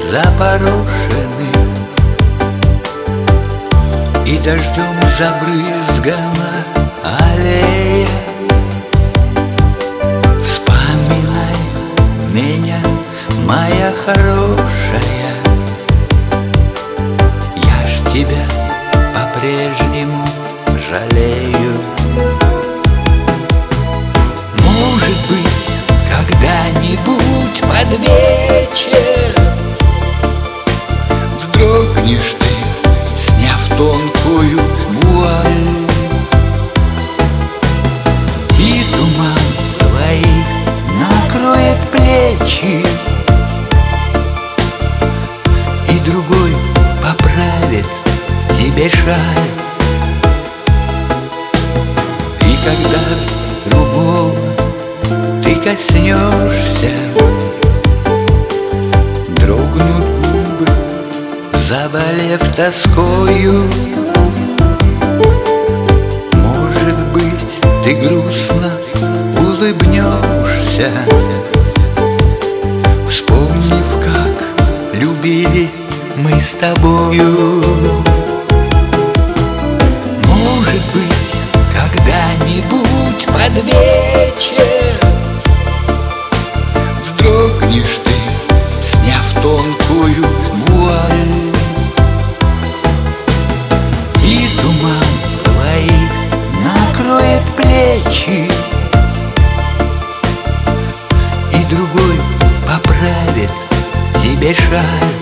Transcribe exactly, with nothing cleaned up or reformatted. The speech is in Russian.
запорошены и дождем забрызгана аллея. Вспоминай меня, моя хорошая, я ж тебя по-прежнему жалею. Может быть, когда-нибудь под вечер вздрогнешь ты, сняв тонкую вуаль, и туман твои накроет плечи, и другой поправит тебе шаль. И когда другого ты коснешься, дрогнут губы, заболев тоскою. Может быть, ты грустно улыбнешься, вспомнив, как любили мы с тобою. Может быть, когда-нибудь под вечер вздрогнешь ты, сняв тонкую вуаль, и туман твои накроет плечи, и другой поправит тебе шаль.